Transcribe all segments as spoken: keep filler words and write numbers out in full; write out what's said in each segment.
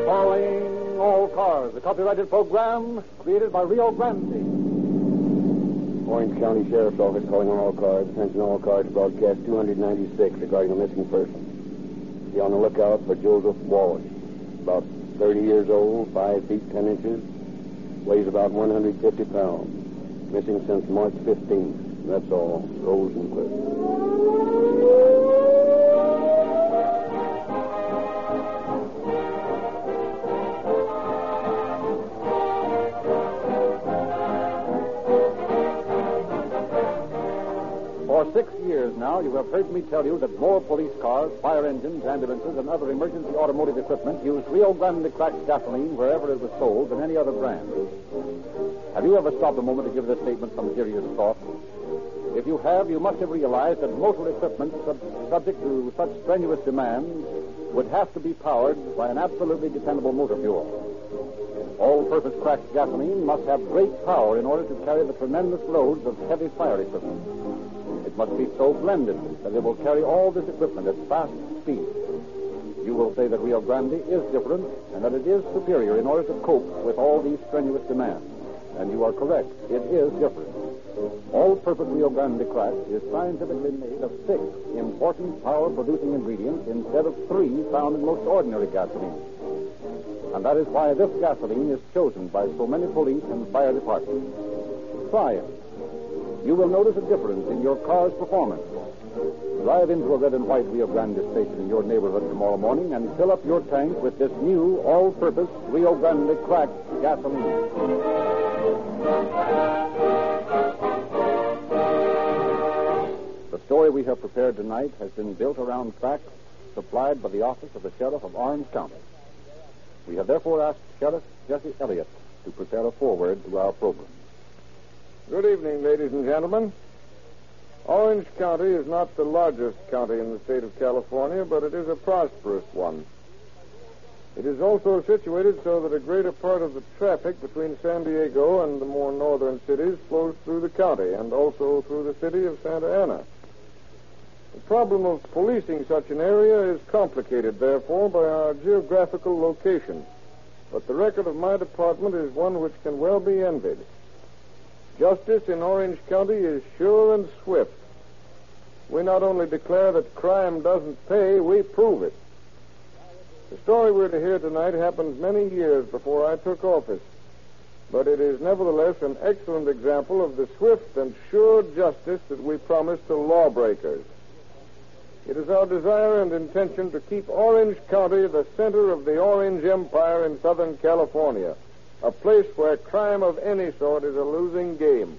Calling All Cars, a copyrighted program created by Rio Grande. Orange County Sheriff's Office calling on all cars. Attention all cars, broadcast two ninety-six regarding a missing person. Be on the lookout for Joseph Walsh. About thirty years old, five feet ten inches, weighs about one hundred fifty pounds. Missing since March fifteenth. That's all. Rosenquist. For six years now, you have heard me tell you that more police cars, fire engines, ambulances, and other emergency automotive equipment use Rio Grande cracked gasoline wherever it was sold than any other brand. Have you ever stopped a moment to give this statement some serious thought? If you have, you must have realized that motor equipment sub- subject to such strenuous demands would have to be powered by an absolutely dependable motor fuel. All-purpose cracked gasoline must have great power in order to carry the tremendous loads of heavy fire equipment. It must be so blended that it will carry all this equipment at fast speed. You will say that Rio Grande is different and that it is superior in order to cope with all these strenuous demands. And you are correct. It is different. All-purpose Rio Grande cracked is scientifically made of six important power-producing ingredients instead of three found in most ordinary gasoline. And that is why this gasoline is chosen by so many police and fire departments. Try it. You will notice a difference in your car's performance. Drive into a red and white Rio Grande station in your neighborhood tomorrow morning and fill up your tank with this new all-purpose Rio Grande cracked gasoline. The story we have prepared tonight has been built around facts supplied by the office of the Sheriff of Orange County. We have therefore asked Sheriff Jesse Elliott to prepare a foreword to our program. Good evening, ladies and gentlemen. Orange County is not the largest county in the state of California, but it is a prosperous one. It is also situated so that a greater part of the traffic between San Diego and the more northern cities flows through the county and also through the city of Santa Ana. The problem of policing such an area is complicated, therefore, by our geographical location. But the record of my department is one which can well be envied. Justice in Orange County is sure and swift. We not only declare that crime doesn't pay, we prove it. The story we're to hear tonight happened many years before I took office, but it is nevertheless an excellent example of the swift and sure justice that we promise to lawbreakers. It is our desire and intention to keep Orange County the center of the Orange Empire in Southern California, a place where crime of any sort is a losing game.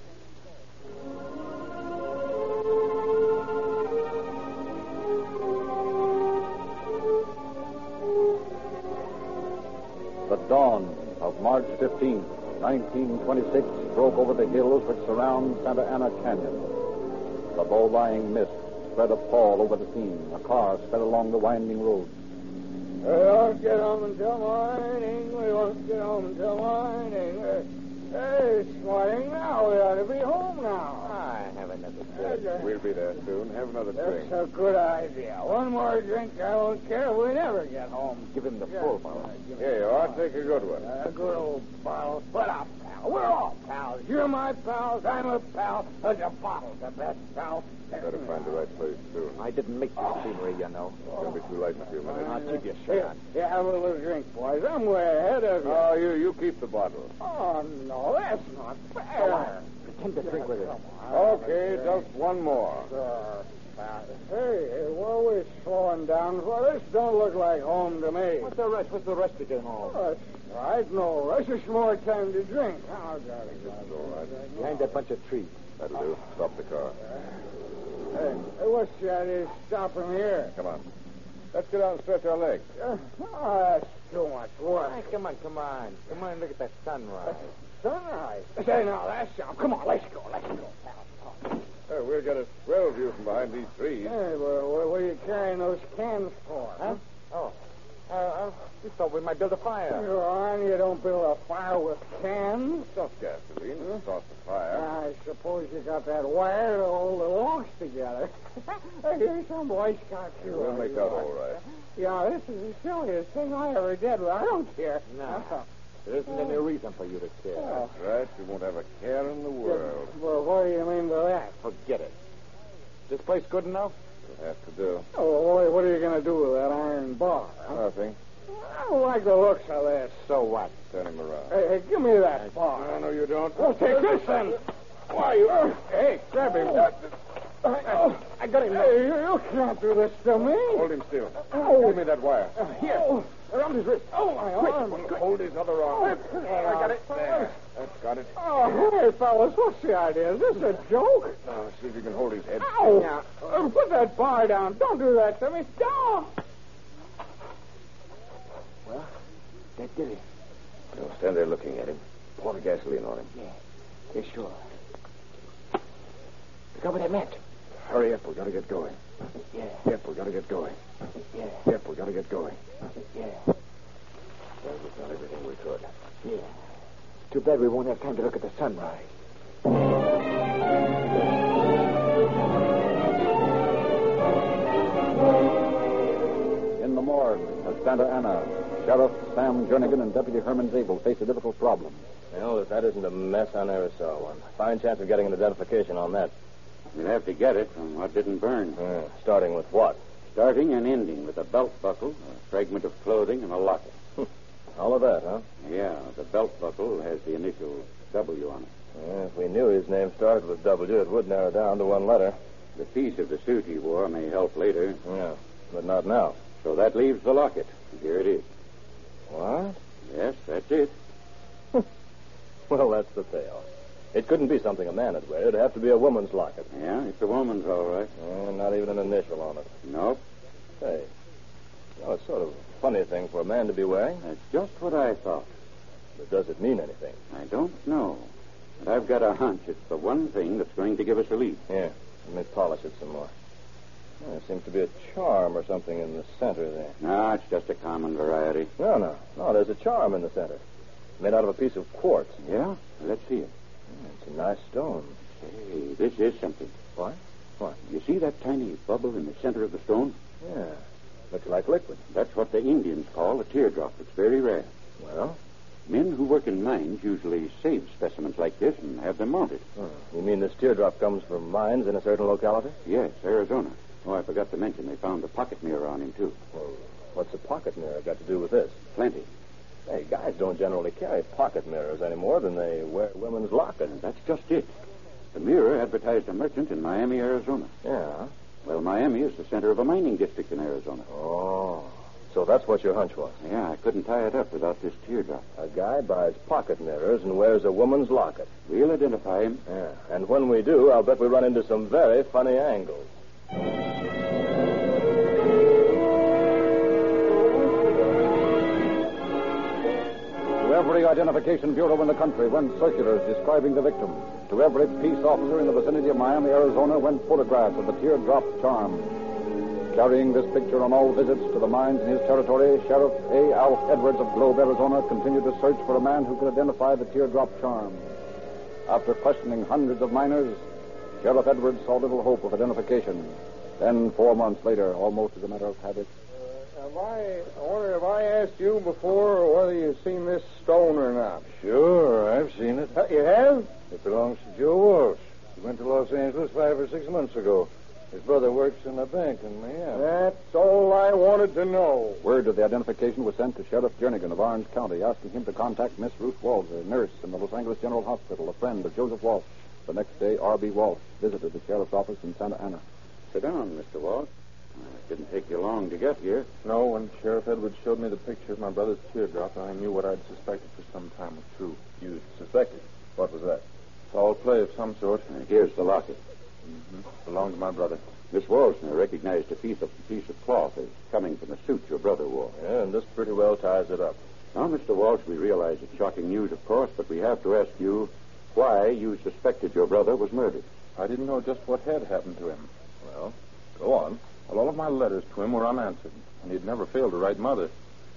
The dawn of March fifteenth, nineteen twenty-six, broke over the hills which surround Santa Ana Canyon. The low-lying mist spread a pall over the scene. A car sped along the winding road. We won't get home until morning. We won't get home until morning. Uh, hey, it's morning now. We ought to be home now. I have another drink. drink. We'll be there soon. Have another drink. That's a good idea. One more drink, I won't care if we never get home. Give him the Yeah, full bottle. give Here me you the are. bottle. Take a good one. A good old bottle. Put up, pal. We're all pals. You're my pals. I'm a pal. But the bottle's the best pal. Better find the right place soon. I didn't make this scenery, you know. It's going to be too late in a few minutes. I'll keep your Here, shirt on. here, have a little drink, boys. I'm way ahead of you. Oh, you, you keep the bottle. Oh, no, that's not Come fair. on. Pretend to drink with it. Come on. Okay, just one more. Sure. Uh, hey, hey, what are we slowing down for? This don't look like home to me. What's the rush? What's the rush to get home? Oh, that's right. No rush. Just more time to drink. Oh, got it. It's all right. Behind that bunch of trees. That'll do. Stop the car. Hey, hey, what's that is stopping here? Come on. Let's get out and stretch our legs. Uh, oh, that's too much work. Hey, come on, come on. Come on, look at that sunrise. Sunrise. Say, now, that's something. Come on, let's go. Let's go, pal. Hey, we'll get a swell view from behind these trees. Hey, well, what, what are you carrying those cans for? Huh? Oh. Uh, uh, we thought we might build a fire. You're on. You don't build a fire with cans. Stuff gasoline to start the fire. I suppose you got that wire to hold the logs together. Here's some Boy Scouts. Yeah, we'll make that all right. Yeah, this is the silliest thing I ever did, but I don't care. No. There isn't any reason for you to care. Oh. That's right. You won't have a care in the world. Well, what do you mean by that? Forget it. Is this place good enough? You'll have to do. Oh, boy, what are you going to do with that iron bar? Huh? Nothing. I don't like the looks of this. So what? Turn him around. Hey, hey, give me that bar. No, no, you don't. Well, take this then. Why, you... Hey, grab him. I, I got him. Hey, you, you can't do this to me. Hold him still. Oh. Give me that wire. Uh, here. Around his wrist. Oh, my arm. Hold his other arm. Oh, I got it. There. That's got it. Oh, hey, fellas, what's the idea? Is this a joke? Now, see if you can hold his head. Ow! Now, uh, put that bar down. Don't do that to me. Don't! Well, that did it. Don't stand there looking at him. Pour the gasoline on him. Yeah. Yeah, sure. Look what I meant. Hurry up. We gotta get going. Yeah. Yep, we gotta get going. Yeah. Yep, we gotta get going. Yeah. Well, we've done everything we could. Yeah. Too bad we won't have time to look at the sunrise. In the morgue of Santa Ana, Sheriff Sam Jernigan and Deputy Herman Zabel face a difficult problem. Well, if that isn't a mess, I never saw one. Fine chance of getting an identification on that. You'll have to get it from what didn't burn. Yeah, starting with what? Starting and ending with a belt buckle, a fragment of clothing, and a locket. All of that, huh? Yeah, the belt buckle has the initial W on it. Yeah, if we knew his name started with W, it would narrow down to one letter. The piece of the suit he wore may help later. Yeah, but not now. So that leaves the locket. Here it is. What? Yes, that's it. Well, that's the payoff. It couldn't be something a man would wear. It'd have to be a woman's locket. Yeah, it's a woman's, all right. Yeah, not even an initial on it. Nope. Hey, you know, it's sort of a funny thing for a man to be wearing. That's just what I thought. But does it mean anything? I don't know. But I've got a hunch it's the one thing that's going to give us a lead. Here, let me polish it some more. Yeah, there seems to be a charm or something in the center there. No, it's just a common variety. No, no. No, there's a charm in the center. Made out of a piece of quartz. Yeah? Let's see it. Yeah, it's a nice stone. Hey, this is something. What? What? You see that tiny bubble in the center of the stone? Yeah. Looks like liquid. That's what the Indians call a teardrop. It's very rare. Well? Men who work in mines usually save specimens like this and have them mounted. Oh, you mean this teardrop comes from mines in a certain locality? Yes, Arizona. Oh, I forgot to mention they found a pocket mirror on him, too. Well, what's a pocket mirror got to do with this? Plenty. Hey, guys don't generally carry pocket mirrors any more than they wear women's lockets. And that's just it. The mirror advertised a merchant in Miami, Arizona. Yeah? Well, Miami is the center of a mining district in Arizona. Oh. So that's what your hunch was. Yeah, I couldn't tie it up without this teardrop. A guy buys pocket mirrors and wears a woman's locket. We'll identify him. Yeah. And when we do, I'll bet we run into some very funny angles. To every identification bureau in the country went circulars describing the victim. To every peace officer in the vicinity of Miami, Arizona, went photographs of the teardrop charm. Carrying this picture on all visits to the mines in his territory, Sheriff A. Alf Edwards of Globe, Arizona, continued to search for a man who could identify the teardrop charm. After questioning hundreds of miners, Sheriff Edwards saw little hope of identification. Then, four months later, almost as a matter of habit, Have I, I wonder if I asked you before whether you've seen this stone or not? Sure, I've seen it. Uh, you have? It belongs to Joe Walsh. He went to Los Angeles five or six months ago. His brother works in a bank in Miami. That's all I wanted to know. word of the identification was sent to Sheriff Jernigan of Orange County, asking him to contact Miss Ruth Walsh, a nurse in the Los Angeles General Hospital, a friend of Joseph Walsh. The next day, R B. Walsh visited the sheriff's office in Santa Ana. Sit down, Mister Walsh. It didn't take you long to get here. No, when Sheriff Edwards showed me the picture of my brother's teardrop, I knew what I'd suspected for some time was true. You suspected? What was that? Foul play of some sort. Uh, here's the locket. Mm-hmm. Belonged to my brother. Miss Walshner recognized a piece of piece of cloth as coming from the suit your brother wore. Yeah, and this pretty well ties it up. Now, Mister Walsh, we realize it's shocking news, of course, but we have to ask you why you suspected your brother was murdered. I didn't know just what had happened to him. Well, go on. Well, all of my letters to him were unanswered, and he'd never failed to write Mother.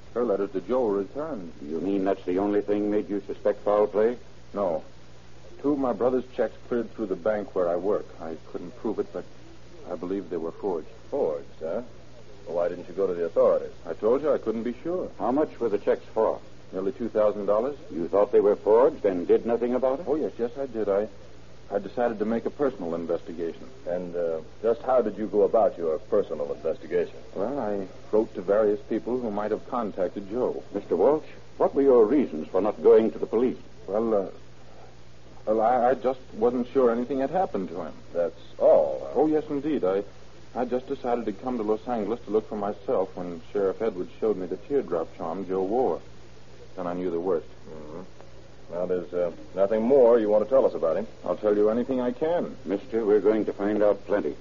Her letters to Joe were returned. You mean that's the only thing made you suspect foul play? No. Two of my brother's checks cleared through the bank where I work. I couldn't prove it, but I believe they were forged. Forged, huh? Well, why didn't you go to the authorities? I told you I couldn't be sure. How much were the checks for? Nearly two thousand dollars. You thought they were forged and did nothing about it? Oh, yes, yes, I did. I I decided to make a personal investigation. And uh, just how did you go about your personal investigation? Well, I wrote to various people who might have contacted Joe. Mister Walsh, what were your reasons for not going to the police? Well, uh, well, I, I just wasn't sure anything had happened to him. That's all. Huh? Oh, yes, indeed. I I just decided to come to Los Angeles to look for myself when Sheriff Edwards showed me the teardrop charm Joe wore. Then I knew the worst. Mm-hmm. Now, there's uh, nothing more you want to tell us about him. I'll tell you anything I can. Mister, we're going to find out plenty.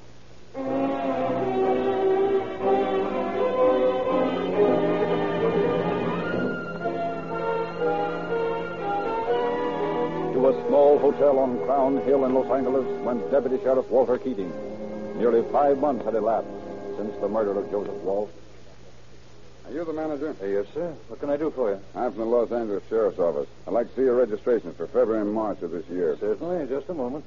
To a small hotel on Crown Hill in Los Angeles went Deputy Sheriff Walter Keating. Nearly five months had elapsed since the murder of Joseph Walsh. Are you the manager? Hey, yes, sir. What can I do for you? I'm from the Los Angeles Sheriff's Office. I'd like to see your registration for February and March of this year. Certainly. Just a moment.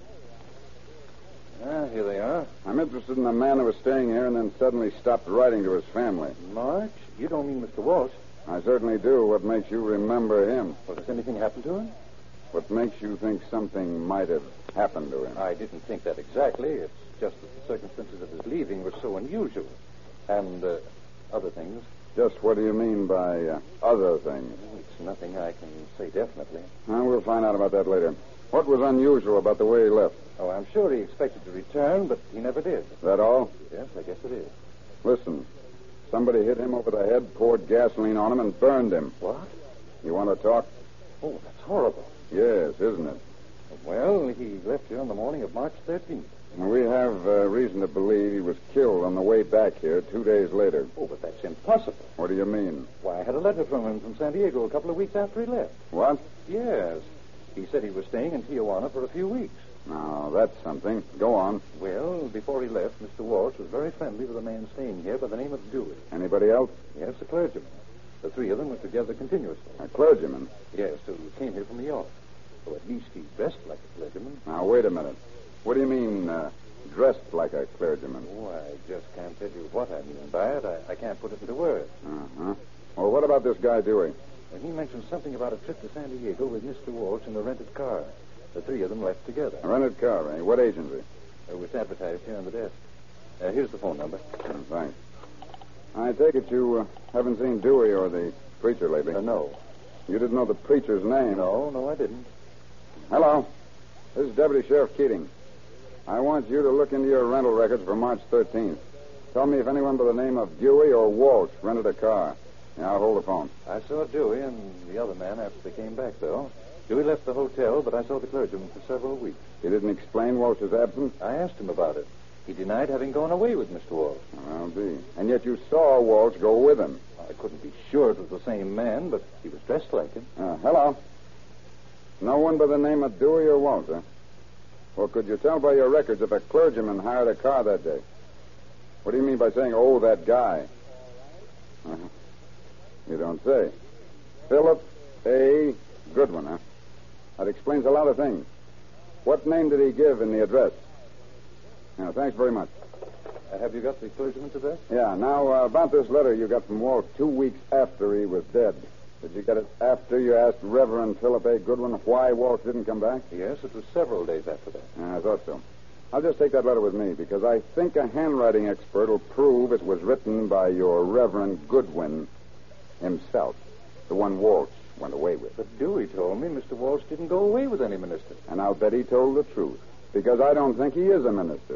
Ah, here they are. I'm interested in a man who was staying here and then suddenly stopped writing to his family. March? You don't mean Mister Walsh? I certainly do. What makes you remember him? Well, has anything happened to him? What makes you think something might have happened to him? I didn't think that exactly. It's just that the circumstances of his leaving were so unusual. And uh, other things. Just what do you mean by uh, other things? It's nothing I can say definitely. Well, we'll find out about that later. What was unusual about the way he left? Oh, I'm sure he expected to return, but he never did. That all? Yes, I guess it is. Listen, somebody hit him over the head, poured gasoline on him, and burned him. What? You want to talk? Oh, that's horrible. Yes, isn't it? Well, he left here on the morning of March thirteenth. We have uh, reason to believe he was killed on the way back here two days later. Oh, but that's impossible. What do you mean? Why, I had a letter from him from San Diego a couple of weeks after he left. What? Yes. He said he was staying in Tijuana for a few weeks. Now, that's something. Go on. Well, before he left, Mister Walsh was very friendly with a man staying here by the name of Dewey. Anybody else? Yes, a clergyman. The three of them were together continuously. A clergyman? Yes, who came here from New York. So at least he dressed like a clergyman. Now, wait a minute. What do you mean, uh, dressed like a clergyman? Oh, I just can't tell you what I mean by it. I, I can't put it into words. Uh-huh. Well, what about this guy, Dewey? And he mentioned something about a trip to San Diego with Mister Walsh in a rented car. The three of them left together. A rented car, eh? What agency? It was advertised here on the desk. Uh, here's the phone number. Oh, thanks. I take it you uh, haven't seen Dewey or the preacher lately? Uh, no. You didn't know the preacher's name? No, no, I didn't. Hello. This is Deputy Sheriff Keating. I want you to look into your rental records for March thirteenth. Tell me if anyone by the name of Dewey or Walsh rented a car. Yeah, I'll hold the phone. I saw Dewey and the other man after they came back, though. Dewey left the hotel, but I saw the clergyman for several weeks. He didn't explain Walsh's absence? I asked him about it. He denied having gone away with Mister Walsh. I'll be. And yet you saw Walsh go with him. I couldn't be sure it was the same man, but he was dressed like him. Uh, hello. No one by the name of Dewey or Walsh, huh? Well, could you tell by your records if a clergyman hired a car that day? What do you mean by saying, oh, that guy? Uh-huh. You don't say. Philip A. Goodwin, huh? That explains a lot of things. What name did he give in the address? Yeah, thanks very much. Uh, have you got the clergyman's address? Yeah, now, uh, about this letter you got from Walsh two weeks after he was dead. Did you get it after you asked Reverend Philip A. Goodwin why Walsh didn't come back? Yes, it was several days after that. Yeah, I thought so. I'll just take that letter with me, because I think a handwriting expert will prove it was written by your Reverend Goodwin himself, the one Walsh went away with. But Dewey told me Mister Walsh didn't go away with any minister. And I'll bet he told the truth, because I don't think he is a minister.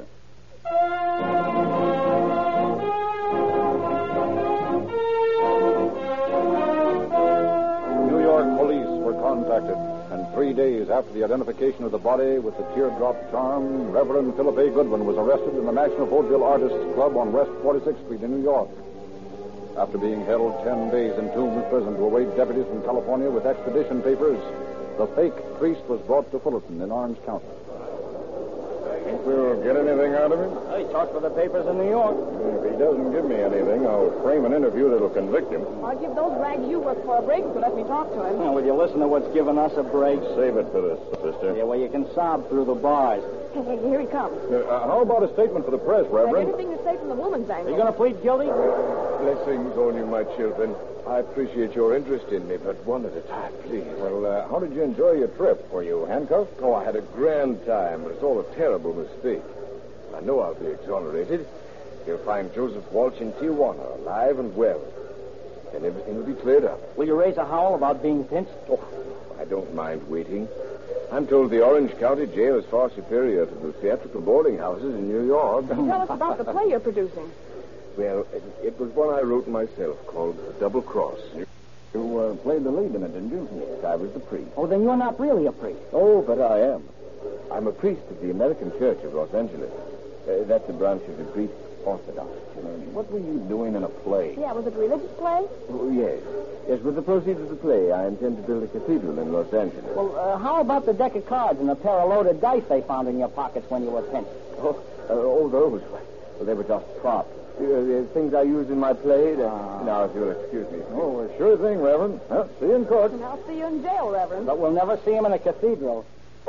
New York police were contacted, and three days after the identification of the body with the teardrop charm, Reverend Philip A. Goodwin was arrested in the National Vaudeville Artists Club on West forty-sixth Street in New York. After being held ten days in Tombs prison to await deputies from California with extradition papers, the fake priest was brought to Fullerton in Orange County. Think we'll get anything out of him? He talked with the papers in New York. If he doesn't give me anything, I'll frame an interview that'll convict him. I'll give those rags you work for a break if you let me talk to him. Now, will you listen to what's giving us a break? Save it for this, sister. Yeah, well, you can sob through the bars. Hey, hey, here he comes. Uh, how about a statement for the press, Have Reverend? anything to say from the woman's Are angle? you going to plead guilty? Blessings on you, my children. I appreciate your interest in me, but one at a time, please. Well, uh, how did you enjoy your trip? Were you handcuffed? Oh, I had a grand time, but it's all a terrible mistake. I know I'll be exonerated. You'll find Joseph Walsh in Tijuana, alive and well. And everything will be cleared up. Will you raise a howl about being pinched? Oh, I don't mind waiting. I'm told the Orange County jail is far superior to the theatrical boarding houses in New York. Tell us about the play you're producing. Well, it, it was one I wrote myself called Double Cross. You uh, played the lead in it, didn't you? Yes, I was the priest. Oh, then you're not really a priest. Oh, but I am. I'm a priest of the American Church of Los Angeles. Uh, that's a branch of the Greek Orthodox. Uh, what were you doing in a play? Yeah, was it a religious play? Oh, yes. Yes, with the proceeds of the play, I intend to build a cathedral in Los Angeles. Well, uh, how about the deck of cards and the pair of loaded dice they found in your pockets when you were pinched? Oh, uh, oh those. Well, they were just props. Uh, the things I used in my play. That... Ah. Now, if you'll excuse me. Oh, well, sure thing, Reverend. Huh? See you in court. And I'll see you in jail, Reverend. But we'll never see him in a cathedral.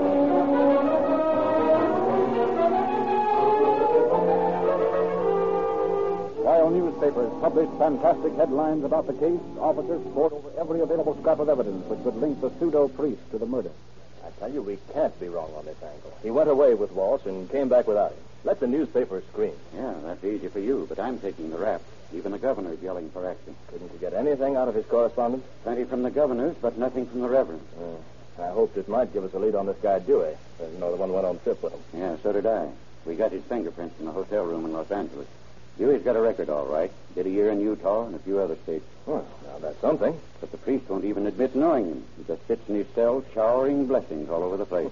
While newspapers published fantastic headlines about the case, officers pored over every available scrap of evidence which would link the pseudo-priest to the murder. I tell you, we can't be wrong on this angle. He went away with Walsh and came back without him. Let the newspapers scream. Yeah, that's easy for you, but I'm taking the rap. Even the governor's yelling for action. Couldn't you get anything out of his correspondence? Plenty from the governors, but nothing from the reverend. Uh, I hoped it might give us a lead on this guy Dewey. Uh, you know, the one who went on trip with him. Yeah, so did I. We got his fingerprints in the hotel room in Los Angeles. Dewey's got a record, all right. Did a year in Utah and a few other states. Well, now that's something. But the priest won't even admit knowing him. He just sits in his cell showering blessings all over the place.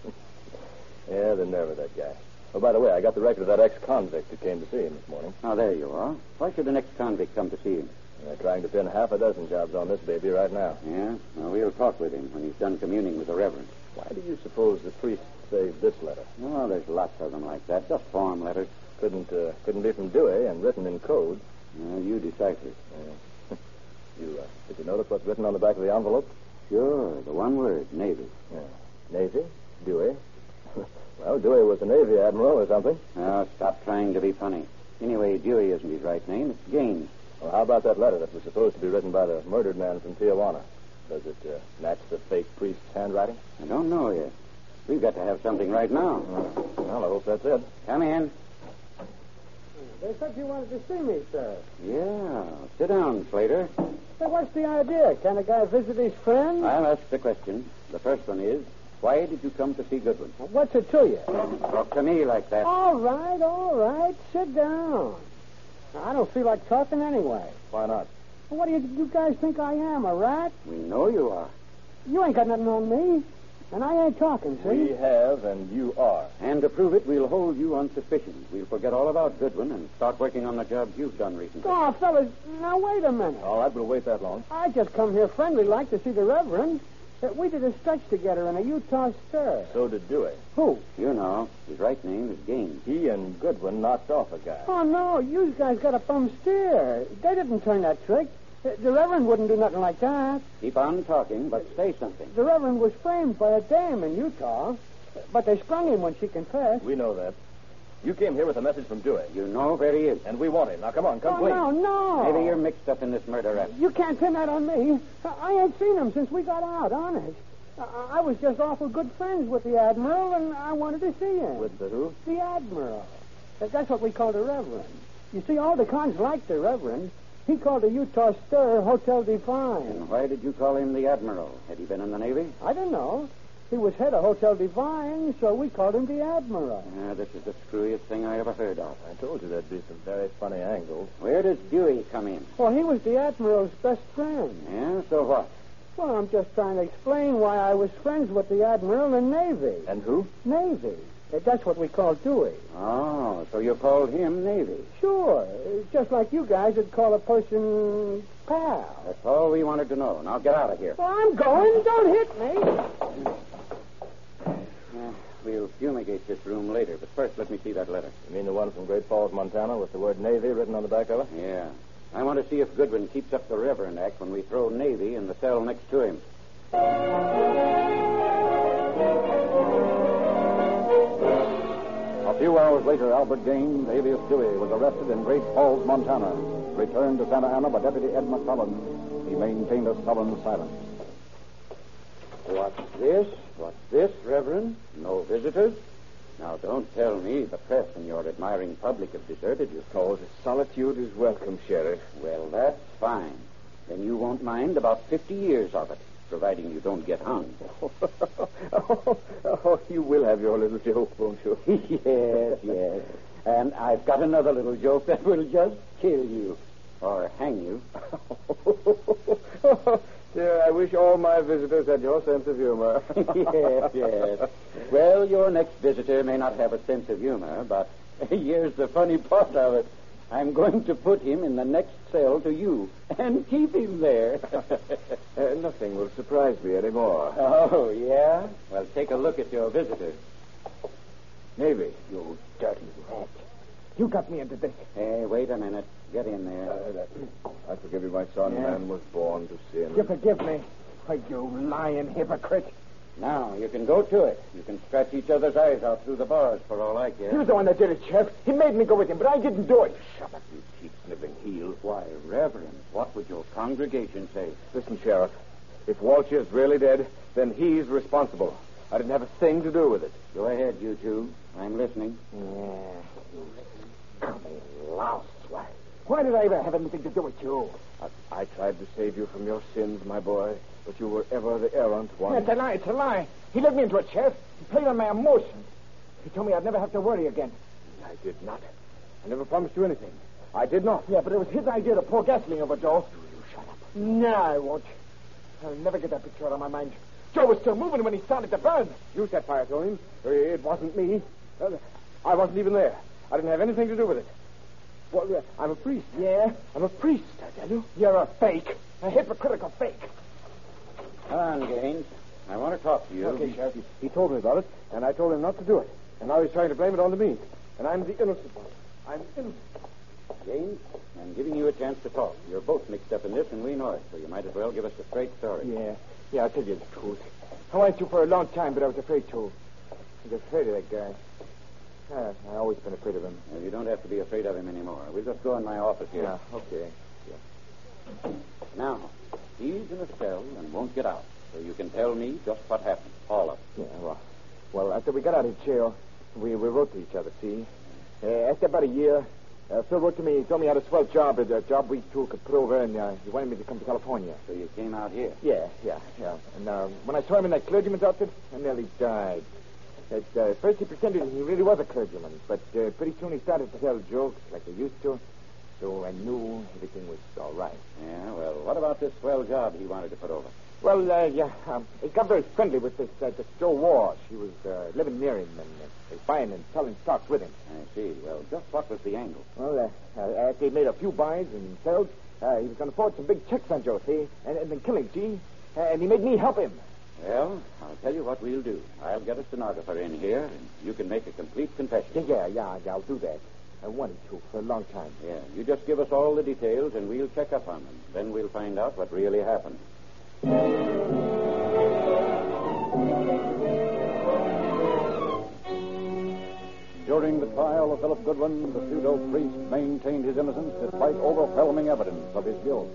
Yeah, the nerve of that guy. Oh, by the way, I got the record of that ex-convict who came to see him this morning. Oh, there you are. Why should an ex-convict come to see him? They're trying to pin half a dozen jobs on this baby right now. Yeah? Well, we'll talk with him when he's done communing with the reverend. Why do you suppose the priest saved this letter? Oh, there's lots of them like that. Just form letters. Couldn't uh, couldn't be from Dewey and written in code. Uh, you decipher. Uh, you uh, did you notice what's written on the back of the envelope? Sure, the one word, Navy. Yeah. Navy, Dewey. Well, Dewey was a Navy admiral or something. Oh, stop trying to be funny. Anyway, Dewey isn't his right name. It's Gaines. Well, how about that letter that was supposed to be written by the murdered man from Tijuana? Does it uh, match the fake priest's handwriting? I don't know yet. We've got to have something right now. Well, I hope that's it. Come in. They said you wanted to see me, sir. Yeah. Sit down, Slater. Hey, what's the idea? Can a guy visit his friends? I'll ask the question. The first one is, why did you come to see Goodwin? What's it to you? Talk to me like that. All right, all right. Sit down. I don't feel like talking anyway. Why not? What do you, you guys think I am, a rat? We know you are. You ain't got nothing on me. And I ain't talking, see? We have, and you are. And to prove it, we'll hold you on suspicion. We'll forget all about Goodwin and start working on the jobs you've done recently. Oh, fellas, now wait a minute. All right, we'll wait that long. I just come here friendly like to see the Reverend. Uh, We did a stretch together in a Utah stir. So did Dewey. Who? You know, his right name is Gaines. He and Goodwin knocked off a guy. Oh, no, you guys got a bum steer. They didn't turn that trick. Uh, The Reverend wouldn't do nothing like that. Keep on talking, but say something. The Reverend was framed by a dame in Utah, but they sprung him when she confessed. We know that. You came here with a message from Dewey. You know where he is. And we want him. Now, come on, come Oh, clean. no, no. Maybe you're mixed up in this murder rap. You can't pin that on me. I I ain't seen him since we got out, honest. I, I was just awful good friends with the Admiral, and I wanted to see him. With the who? The Admiral. That- That's what we call the Reverend. You see, all the cons liked the Reverend. He called the Utah Stir Hotel Divine. And why did you call him the Admiral? Had he been in the Navy? I don't know. He was head of Hotel Divine, so we called him the Admiral. Ah, this is the screwiest thing I ever heard of. I told you there'd be some very funny angles. Where does Dewey come in? Well, he was the Admiral's best friend. Yeah, so what? Well, I'm just trying to explain why I was friends with the Admiral in Navy. And who? Navy. Uh, That's what we call Dewey. Oh, so you called him Navy. Sure. It's just like you guys would call a person pal. That's all we wanted to know. Now get out of here. Well, I'm going. Don't hit me. Uh, we'll fumigate this room later, but first let me see that letter. You mean the one from Great Falls, Montana, with the word Navy written on the back of it? Yeah. I want to see if Goodwin keeps up the Reverend Act when we throw Navy in the cell next to him. A few hours later, Albert Gaines, alias Dewey, was arrested in Great Falls, Montana. Returned to Santa Ana by Deputy Ed McCullen, he maintained a sullen silence. What's this? What's this, Reverend? No visitors? Now, don't tell me the press and your admiring public have deserted you. Oh, the solitude is welcome, Sheriff. Well, that's fine. Then you won't mind about fifty years of it, providing you don't get hung. oh, oh, you will have your little joke, won't you? Yes, yes. And I've got another little joke that will just kill you. Or hang you. Dear, I wish all my visitors had your sense of humor. Yes, yes. Well, your next visitor may not have a sense of humor, but here's the funny part of it. I'm going to put him in the next cell to you and keep him there. uh, nothing will surprise me anymore. Oh, yeah? Well, take a look at your visitor. Navy. You dirty rat. You got me into this. Hey, wait a minute. Get in there. Uh, I forgive you, my son. Yeah. Man was born to sin. You forgive me. Why, you lying hypocrite. Now, you can go to it. You can scratch each other's eyes out through the bars for all I care. He was the one that did it, Sheriff. He made me go with him, but I didn't do it. Shut up, you cheap sniveling heel. Why, Reverend, what would your congregation say? Listen, Sheriff. If Walsh is really dead, then he's responsible. I didn't have a thing to do with it. Go ahead, you two. I'm listening. Yeah, you scummy louse. Why? Why did I ever have anything to do with you? I, I tried to save you from your sins, my boy, but you were ever the errant one. It's a lie, it's a lie. He led me into it, Sheriff. He played on my emotions. He told me I'd never have to worry again. I did not. I never promised you anything. I did not. Yeah, but it was his idea to pour gasoline over Joe. You shut up. No, I won't. I'll never get that picture out of my mind. Joe was still moving when he started to burn. You set fire to him. It wasn't me. I wasn't even there. I didn't have anything to do with it. Well, I'm a priest. Yeah? I'm a priest, I tell you. You're a fake. A hypocritical fake. Come on, Gaines. I want to talk to you. Okay, Sheriff. He, he told me about it, and I told him not to do it. And now he's trying to blame it on to me. And I'm the innocent one. I'm innocent. Gaines, I'm giving you a chance to talk. You're both mixed up in this, and we know it, so you might as well give us a straight story. Yeah. Yeah, I'll tell you the truth. I wanted to for a long time, but I was afraid to. I was afraid of that guy. Uh, I've always been afraid of him. Well, you don't have to be afraid of him anymore. We'll just go in my office here. Yeah, okay. Yeah. Now, he's in a cell and won't get out, so you can tell me just what happened. All of it. Yeah, well, well, after we got out of jail, we, we wrote to each other, see? Uh, after about a year, uh, Phil wrote to me, he told me I had a swell job, a job we two could put over, and uh, he wanted me to come to California. So you came out here? Yeah, yeah, yeah. And uh, when I saw him in that clergyman's outfit, I nearly died. At uh, first he pretended he really was a clergyman, but uh, pretty soon he started to tell jokes like he used to, so I knew everything was all right. Yeah, well, what about this swell job he wanted to put over? Well, uh, yeah, um, he got very friendly with this, uh, this Joe Walsh. He was uh, living near him and uh, buying and selling stocks with him. I see. Well, just what was the angle? Well, uh, uh, after he made a few buys and sells, uh, he was going to forward some big checks on Joe, see? And, and then kill him, see? Uh, and he made me help him. Well, I'll tell you what we'll do. I'll get a stenographer in here, and you can make a complete confession. Yeah, yeah, yeah, yeah, I'll do that. I wanted to for a long time. Yeah, you just give us all the details, and we'll check up on them. Then we'll find out what really happened. During the trial of Philip Goodwin, the pseudo priest maintained his innocence despite overwhelming evidence of his guilt.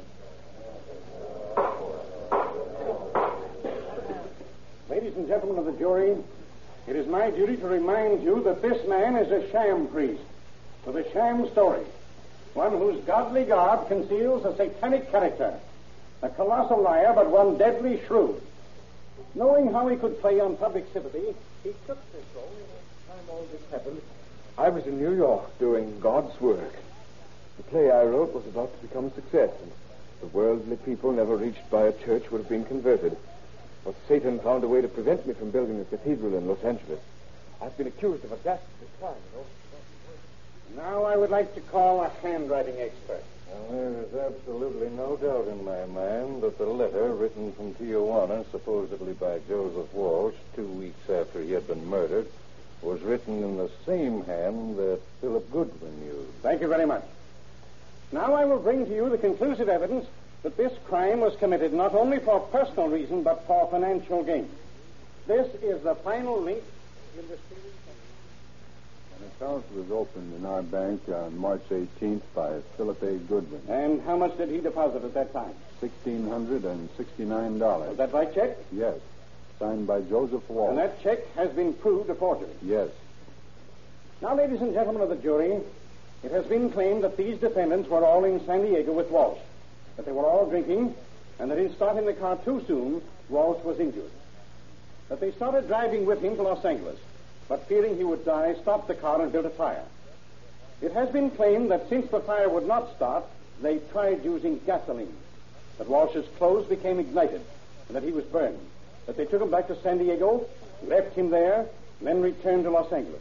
Ladies and gentlemen of the jury, it is my duty to remind you that this man is a sham priest with a sham story, one whose godly garb conceals a satanic character, a colossal liar, but one deadly shrewd. Knowing how he could play on public sympathy, he took this role at the time all this happened. I was in New York doing God's work. The play I wrote was about to become a success, and the worldly people never reached by a church would have been converted. But Satan found a way to prevent me from building a cathedral in Los Angeles. I've been accused of a dastardly crime, you know. Now I would like to call a handwriting expert. Well, there is absolutely no doubt in my mind that the letter written from Tijuana, supposedly by Joseph Walsh, two weeks after he had been murdered, was written in the same hand that Philip Goodwin used. Thank you very much. Now I will bring to you the conclusive evidence that this crime was committed not only for personal reason, but for financial gain. This is the final link in the series. An account was opened in our bank on March eighteenth by Philip A. Goodwin. And how much did he deposit at that time? Sixteen hundred and sixty-nine dollars. Is that right check? Yes. Signed by Joseph Walsh. And that check has been proved a forgery? Yes. Now, ladies and gentlemen of the jury, it has been claimed that these defendants were all in San Diego with Walsh, that they were all drinking, and that in starting the car too soon, Walsh was injured. That they started driving with him to Los Angeles, but fearing he would die, stopped the car and built a fire. It has been claimed that since the fire would not start, they tried using gasoline, that Walsh's clothes became ignited, and that he was burned, that they took him back to San Diego, left him there, and then returned to Los Angeles.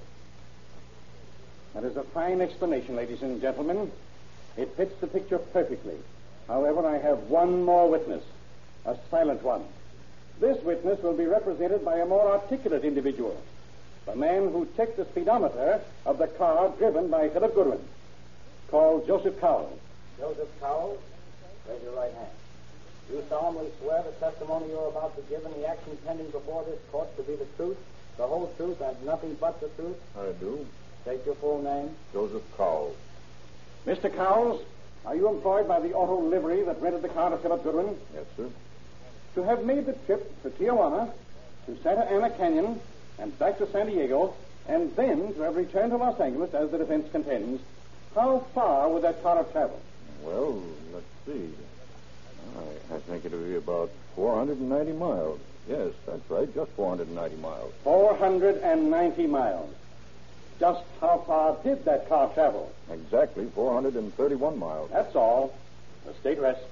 That is a fine explanation, ladies and gentlemen. It fits the picture perfectly. However, I have one more witness, a silent one. This witness will be represented by a more articulate individual, the man who checked the speedometer of the car driven by Philip Goodwin, called Joseph Cowles. Joseph Cowles, raise your right hand. Do you solemnly swear the testimony you are about to give in the action pending before this court to be the truth, the whole truth, and nothing but the truth? I do. State your full name. Joseph Cowles. Mister Cowles, are you employed by the auto livery that rented the car to Philip Goodwin? Yes, sir. To have made the trip to Tijuana, to Santa Ana Canyon, and back to San Diego, and then to have returned to Los Angeles, as the defense contends, how far would that car have traveled? Well, let's see. I, I think it would be about four hundred ninety miles. Yes, that's right, just four hundred ninety miles. four hundred ninety miles. Just how far did that car travel? Exactly four hundred thirty-one miles. That's all. The state rests.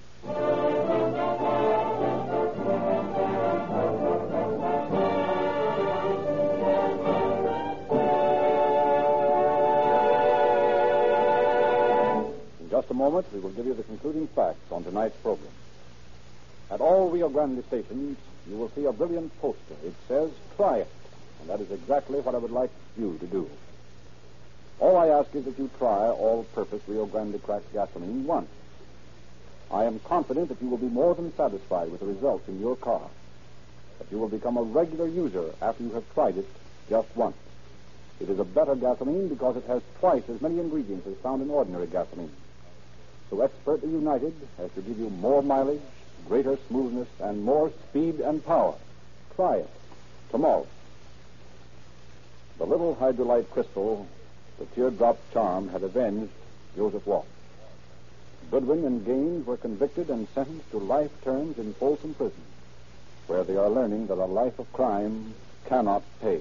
In just a moment, we will give you the concluding facts on tonight's program. At all Rio Grande stations, you will see a brilliant poster. It says, "Try it." And that is exactly what I would like you to do. All I ask is that you try all-purpose Rio Grande cracked gasoline once. I am confident that you will be more than satisfied with the results in your car, that you will become a regular user after you have tried it just once. It is a better gasoline because it has twice as many ingredients as found in ordinary gasoline. So expertly united as to give you more mileage, greater smoothness, and more speed and power. Try it tomorrow. The little hydrolyte crystal, the teardrop charm, had avenged Joseph Walsh. Goodwin and Gaines were convicted and sentenced to life terms in Folsom Prison, where they are learning that a life of crime cannot pay.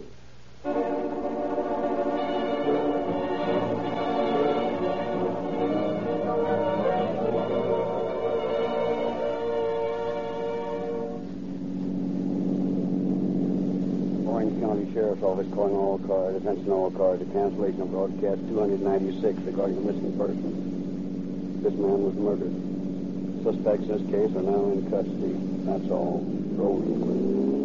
Orange County Sheriff's Office calling all cars, attention all cars, to cancellation of broadcast two ninety-six regarding the missing person. This man was murdered. Suspects in this case are now in custody. That's all. Roll concluded.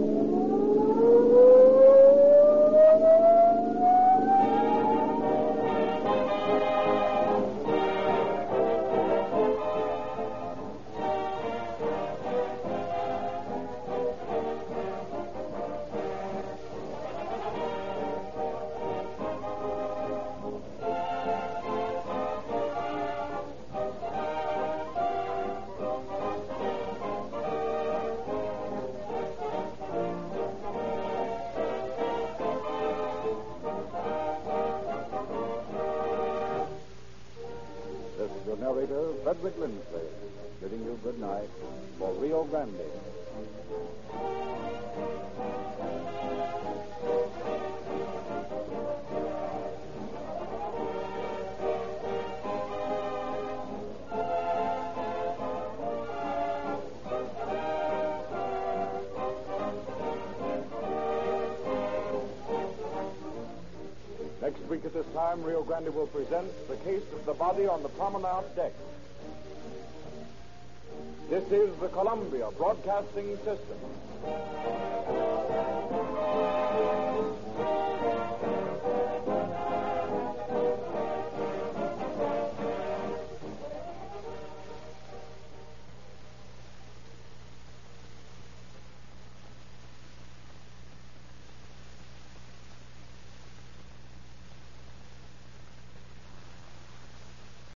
Narrator Frederick Lindsley, bidding you good night for Rio Grande. Next week at this time, Rio Grande will present The Case of the Body on the Promenade Deck. This is the Columbia Broadcasting System.